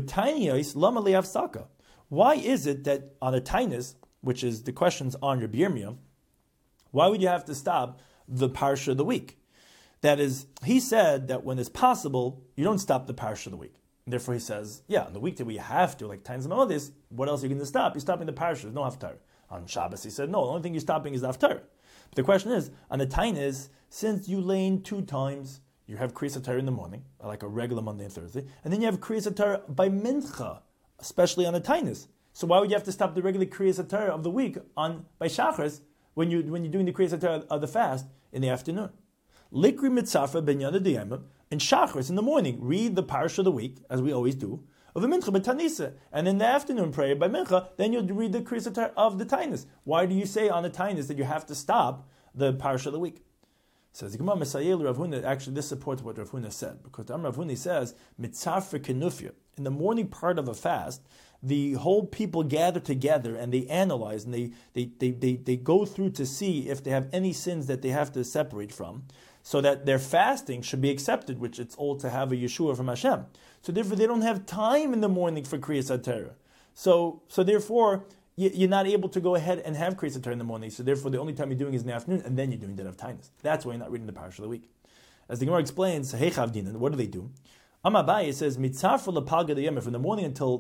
is it that on a tainis, which is the questions on Rabbi Yirmiyah, why would you have to stop the Parsha of the week? That is, he said that when it's possible, you don't stop the Parsha of the week. And therefore he says, on the weekday we have to, like tainis and mamadis, what else are you going to stop? You're stopping the Parsha, there's no Haftarah. On Shabbos he said, no, the only thing you're stopping is the Haftarah. But the question is, on the tainis, since you lane 2 times, you have Kriyas HaTorah in the morning, like a regular Monday and Thursday, and then you have Kriyas HaTorah by Mincha, especially on the tainis. So why would you have to stop the regular Kriyas HaTorah of the week by Shachris when you're doing the Kriyas HaTorah of the fast in the afternoon? Likri mitzafra ben yada diyama, and Shachris in the morning, read the Parsha of the week, as we always do, of the Mincha b'tanisa, and in the afternoon prayer by Mincha, then you'll read the Kriyas HaTorah of the tainis. Why do you say on the tainis that you have to stop the Parsha of the week? Says the Gemara Mesayel Rav Huna. Actually, this supports what Rav Huna said, because Rav Huna says mitzafra kenufya. In the morning part of a fast, the whole people gather together and they analyze and they go through to see if they have any sins that they have to separate from, so that their fasting should be accepted, which it's all to have a Yeshua from Hashem. So therefore, they don't have time in the morning for Kriyas HaTorah. So therefore, you're not able to go ahead and have Kriyas HaTorah in the morning. So therefore, the only time you're doing is in the afternoon, and then you're doing that of tainis. That's why you're not reading the Parsha of the week. As the Gemara explains, what do they do? Amabai says, mitzafra lepalga diyama, from the morning until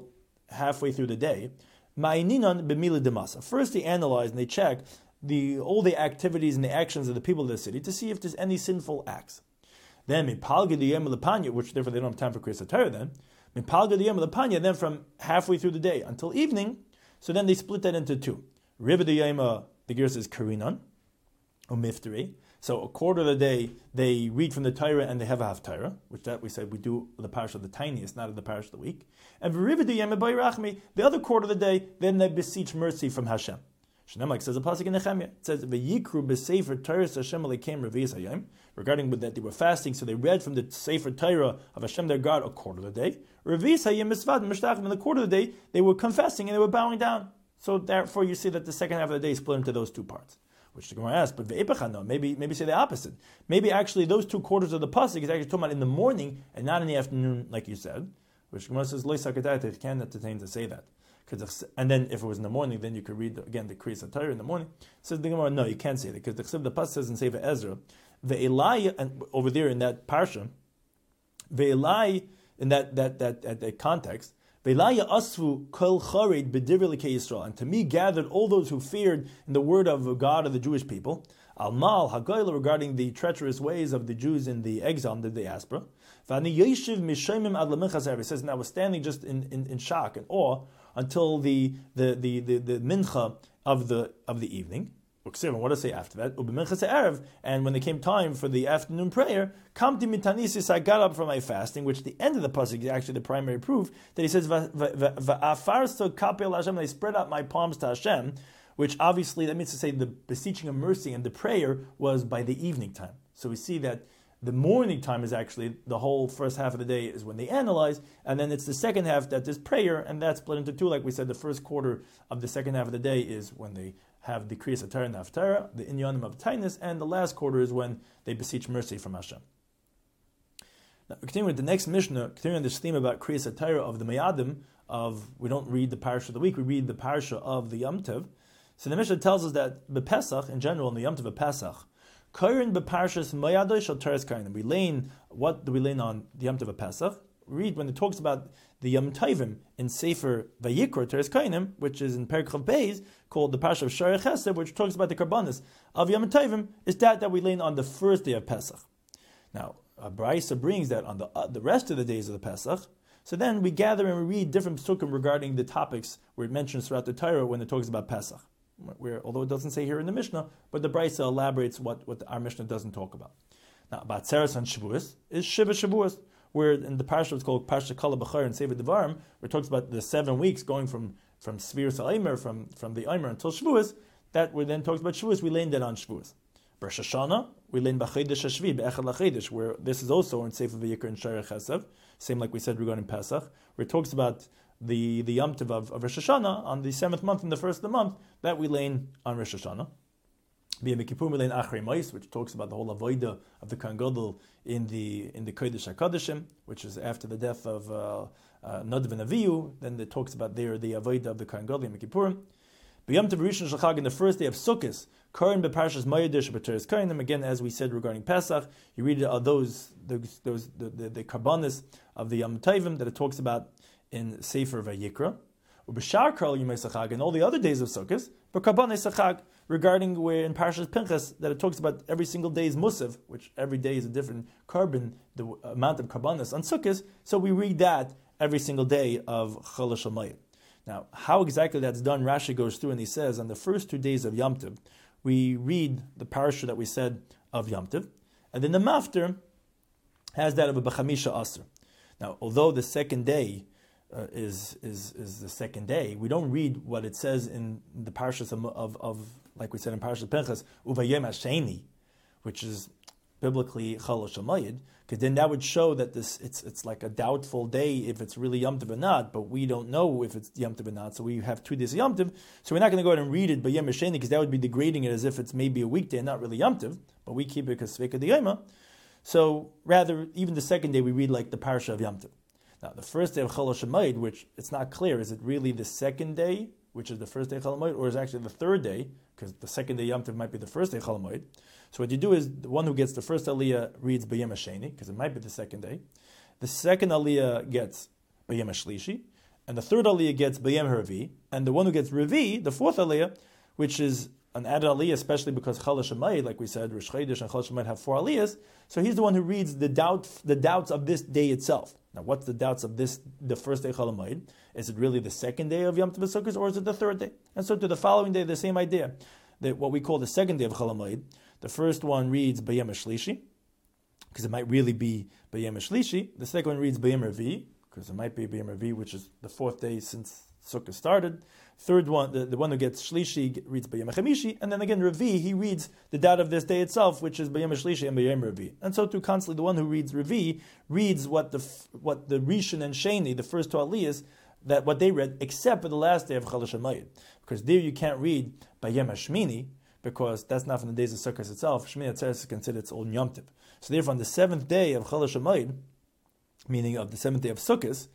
halfway through the day, ma'ininan b'mila demasa. First they analyze and they check all the activities and the actions of the people of the city to see if there's any sinful acts. Then mipalga the yom lepanya, which therefore they don't have time for Kriyas HaTorah then. Mipalga the yom lepanya, then from halfway through the day until evening, so then they split that into two. Riba the yom, the gear says karinan, or mifteri. So a quarter of the day they read from the Torah and they have a haftarah, which that we said we do the parish of the tiniest, not of the parish of the week. And the other quarter of the day, then they beseech mercy from Hashem. Like says a pasuk in Nehemiah, it says v'yikru b'sefer Torah Hashem alekem revi'is hayom, regarding that they were fasting, so they read from the sefer Torah of Hashem their God a quarter of the day. Revi'is hayom misvad mishtachim, in the quarter of the day they were confessing and they were bowing down. So therefore you see that the second half of the day is split into those two parts. Which the Gemara asks, but ve'epachano, maybe say the opposite. Maybe actually those two quarters of the pasuk is actually talking about in the morning and not in the afternoon, like you said. Which the Gemara says lo sakatayt, it can't entertain to say that. And then if it was in the morning, then you could read again the Kriyas HaTorah in the morning. Says the Gemara, no, you can't say that because the pasuk says in Sefer Ezra, ve'elai, and over there in that parsha, ve'elai in that context. And to me gathered all those who feared in the word of God of the Jewish people. Almal Hagoyla, regarding the treacherous ways of the Jews in the exile, in the diaspora. It says, and I was standing just in shock and awe until the mincha of the evening. What does it say after that? And when it came time for the afternoon prayer, I got up from my fasting, which the end of the pasuk is actually the primary proof that he says, I spread out my palms to Hashem, which obviously that means to say the beseeching of mercy and the prayer was by the evening time. So we see that the morning time is actually the whole first half of the day is when they analyze, and then it's the second half that is prayer, and that's split into two. Like we said, the first quarter of the second half of the day is when they have the Kriyas HaTorah and the haftarah, the inyanim of tainus, and the last quarter is when they beseech mercy from Hashem. Now, we continue with the next Mishnah, continuing this theme about Kriyas HaTorah of the Mayadim, we don't read the parasha of the week, we read the parasha of the Yom Tov. So the Mishnah tells us that the Pesach, in general, in the Yom Tov of Pesach, Kairin beparshas Mayadoy shel Teres Kainim. What do we lean on the Yom Tov of Pesach? We read when it talks about the Yom Tovim in Sefer Vayikra Teres Kainim, which is in Perek Chav Beis, called the Parsha of Sharei Chesed, which talks about the Karbanis of Yom Tovim, is that we lean on the first day of Pesach. Now, Braisa brings that on the rest of the days of the Pesach. So then we gather and we read different psukim regarding the topics where it mentions throughout the Torah when it talks about Pesach. Although it doesn't say here in the Mishnah, but the Braisa elaborates what our Mishnah doesn't talk about. Now, about Tzeres and Shavuos is Shiva Shavuos, where in the parsha it's called Parsha Kala B'char and Sefer Devarim, where it talks about the 7 weeks going from Sfiras Al-Eimer, from the Eimer until Shavuos, that we then talks about Shavuos, we leaned that on Shavuos. Rosh Hashanah, we lean B'Chodesh Hashvi, B'Echad L'Chodesh, where this is also in Sefer Vayikra and Sharei Chesed, same like we said regarding Pesach, where it talks about the Yom Tov of Rosh Hashanah on the 7th month and the first of the month, that we lean on Rosh Hashanah. B'Yom Kippur we lean Achrei Mos, which talks about the whole avodah of the Kohen Gadol in the Kodesh HaKodeshim, which is after the death of Nadav and Avihu. Then it talks about there the avodah of the Kohen Gadol Yom Kippur. B'Yom Tov Rishon Shel Chag, in the first day of Sukkot, Kohen beparshas Mayadosh b'Teres Kainim. Again, as we said regarding Pesach, you read the karbanis of the Yom Tovim that it talks about in Sefer Vayikra, and all the other days of Sukkot, but Karbanis Chag, regarding where in Parshas Pinchas that it talks about every single day's Musaf, which every day is a different carbon, the amount of Karbanis on Sukkot. So we read that every single day of Chol HaShamayim. Now, how exactly that's done, Rashi goes through and he says on the first 2 days of Yom Tov, we read the parasha that we said of Yom Tov, and then the Mafter has that of a B'chamisha Asr. Now, although the second day is the second day, we don't read what it says in the parashas of like we said in Parashat Pinchas, Uvayem Hasheni, which is biblically Chol HaShamayim, because then that would show that it's like a doubtful day if it's really Yom Tov or not, but we don't know if it's Yom Tov or not, so we have 2 days of Yom Tov, so we're not going to go ahead and read it by Yom Hasheni, because that would be degrading it as if it's maybe a weekday and not really Yom Tov, but we keep it because Sveka D'Yoma. So rather, even the second day we read like the parasha of Yom Tov. Now, the first day of Chol HaShamayim, which it's not clear, is it really the second day, which is the first day of Chol HaShamayim, or is it actually the third day, because the second day Yom Tov might be the first day of Chol HaShamayim. So what you do is, the one who gets the first Aliyah reads B'Yom HaSheni, because it might be the second day. The second Aliyah gets B'Yom HaShlishi, and the third aliyah gets B'yem Revi, and the one who gets Revi, the fourth aliyah, which is an added aliyah, especially because Chol HaShemayid, like we said, Rosh Chodesh and Chol HaShemayid have 4 aliyahs, so he's the one who reads the doubts of this day itself. Now, what's the doubts of the first day Chol HaMoed? Is it really the second day of Yom Tov Sukkot, or is it the third day? And so to the following day, the same idea, that what we call the second day of Chol HaMoed, the first one reads B'yem HaShlishi, because it might really be B'yem HaShlishi. The second one reads B'yem Revi, because it might be B'yem Revi, which is the fourth day since Sukkah started. Third one, the one who gets Shlishi reads B'yem HaChamishi, and then again Revi, he reads the doubt of this day itself, which is B'yem HaShlishi and B'yem Revi. And so too constantly, the one who reads Revi reads what the Rishon and Sheni, the first 2 aliyahs, that what they read, except for the last day of Chol HaShemayid, because there you can't read B'yem HaShmini, because that's not from the days of Sukkot itself. Shmini Atzeres is considered its own Yom Tov. So therefore, on the 7th day of Chol HaShemayid, meaning of the 7th day of Sukkot,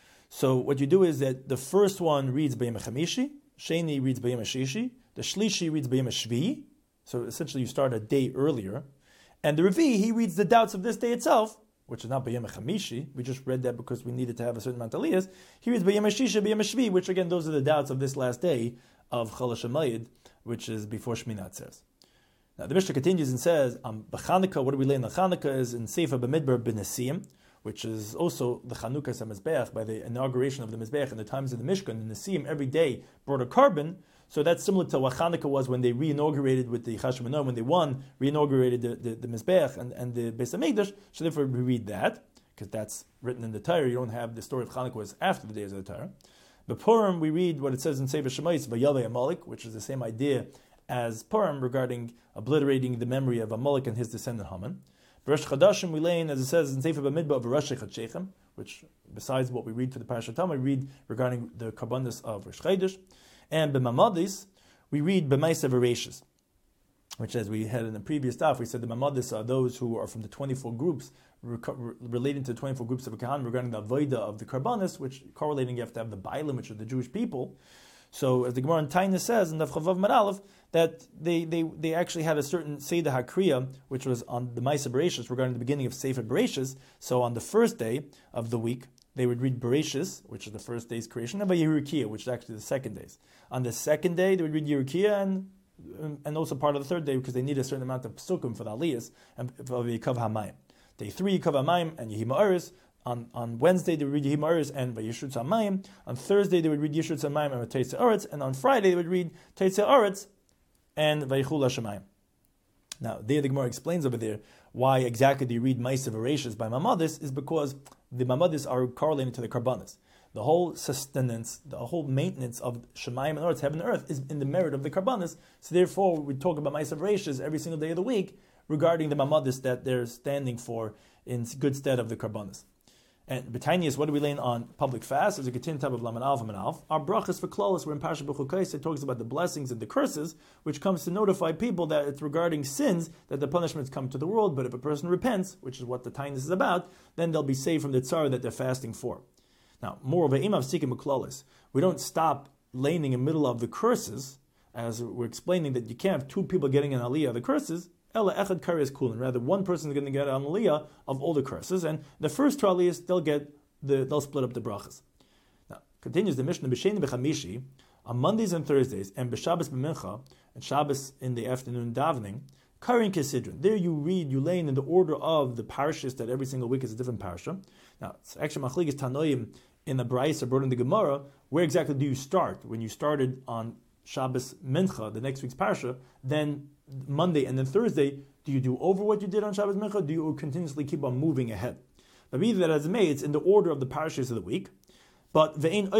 so what you do is that the first one reads B'yem HaChamishi, Sheni reads B'yem HaShishi, the Shlishi reads B'yem HaShvi, so essentially you start a day earlier, and the Revi, he reads the doubts of this day itself, which is not B'yem HaChamishi, we just read that because we needed to have a certain amount of aliyahs. He reads B'yem HaShishi, B'yem HaShvi, which again, those are the doubts of this last day of Chol HaShemayid, which is before Shmini Atzeres. Now the Mishnah continues and says, B'Chanukah, what do we learn on Chanukah is in Sefer B'Midbar B'Nesim, which is also the Chanukah HaMizbeach, by the inauguration of the Mizbeach in the times of the Mishkan. And the Nesim every day brought a carbon, so that's similar to what Chanukah was when they re-inaugurated with the Chashmonaim, when they re-inaugurated the Mizbeach and the Beis HaMikdash, so therefore we read that, because that's written in the Torah. You don't have the story of Chanukah was after the days of the Torah. But Purim, we read what it says in Sefer Shemais, Vayavei Amalek, which is the same idea as Purim regarding obliterating the memory of Amalek and his descendant Haman. Rosh Chadashim we learn, as it says in Sefer B'Midbar, of Rosh Chadshechem, which besides what we read for the Parashat Tamar, we read regarding the Karbanos of Rosh Chodesh. And B'Mamadis, we read B'Maisav Ereshis, which as we had in the previous stuff, we said the Mamadis are those who are from the 24 groups, relating to the 24 groups of Kahan regarding the Avodah of the Karbanos, which correlating you have to have the Bailim, which are the Jewish people. So as the Gemara in Taina says in the Chavav Maralev, that they actually had a certain Seder HaKriya, which was on the Ma'aseh Bereshis regarding the beginning of Sefer Bereshis. So on the first day of the week, they would read Bereshis, which is the first day's creation, and Yerukiah, which is actually the second day's. On the second day, they would read Yerukiah and also part of the third day because they need a certain amount of psukim for the aliyahs and for Yikav HaMayim. Day 3, Yikav HaMayim and Yehim Ha'aretz. On Wednesday, they would read Yehim Ha'aretz and Vayishutz HaMayim. On Thursday, they would read Yishutz HaMayim and Teitze Ha'aretz. And on Friday, they would read Teitze Ha'aretz and Vayichul HaShemayim. Now, there the Gemara explains over there why exactly they read Ma'aseh Bereshis by Mamadis is because the Mamadis are correlated to the Karbanos. The whole sustenance, the whole maintenance of Shemayim and Earth, heaven and earth, is in the merit of the Karbanos. So therefore, we talk about Ma'aseh Bereshis every single day of the week regarding the Mamadis that they're standing for in good stead of the Karbanos. And B'Tainius, what do we learn on public fast? As a continued type of Laman Alf and Alf. Our brachas for Klolos, we're in Parashat B'Chukos, it talks about the blessings and the curses, which comes to notify people that it's regarding sins that the punishments come to the world. But if a person repents, which is what the Tainius is about, then they'll be saved from the tzar that they're fasting for. Now, moreover, Imav Sikim Klolos, we don't stop laning in the middle of the curses, as we're explaining that you can't have two people getting an aliyah of the curses. Ela echad kares kulin. Rather, one person is going to get an aliyah of all the curses, and the first two aliyahs they'll split up the brachas. Now continues the Mishnah b'sheni b'chamishi on Mondays and Thursdays, and b'Shabbos b'mincha and Shabbos in the afternoon davening. Karin kesidron. There you lane in the order of the parashas that every single week is a different parasha. Now it's actually machlekes tanoim in the Brayso brought in the Gemara. Where exactly do you start? When you started on Shabbos mincha, the next week's parasha, then Monday and then Thursday, do you do over what you did on Shabbos Mincha? Do you continuously keep on moving ahead? But either that as made, it's in the order of the parashas of the week. But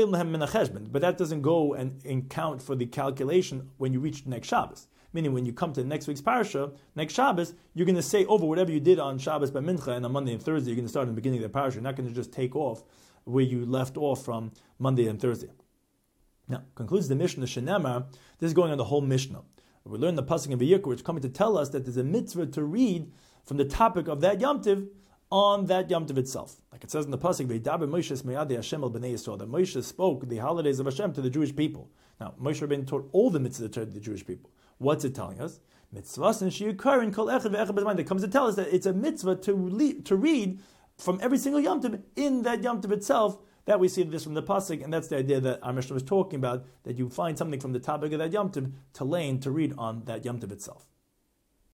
that doesn't go and count for the calculation when you reach next Shabbos. Meaning when you come to next week's parasha, next Shabbos, you're going to say over whatever you did on Shabbos by Mincha, and on Monday and Thursday, you're going to start in the beginning of the parasha. You're not going to just take off where you left off from Monday and Thursday. Now, concludes the Mishnah, Shenema, this is going on the whole Mishnah. We learn the pasuk in Vayikra, which is coming to tell us that there's a mitzvah to read from the topic of that Yom Tov on that Yom Tov itself. Like it says in the pasuk, V'yidaber Moshe Meyadei Hashem al Bnei Yisrael, that Moshe spoke the holidays of Hashem to the Jewish people. Now, Moshe Rabbeinu taught all the mitzvahs to the Jewish people. What's it telling us? Mitzvahs and shiyukarin kol echad ve'echad b'zman. That comes to tell us that it's a mitzvah to read from every single Yom Tov in that Yom Tov itself That we see this from the pasuk, and that's the idea that our Mishnah was talking about, that you find something from the topic of that Yom Tov to lane to read on that Yom Tov itself.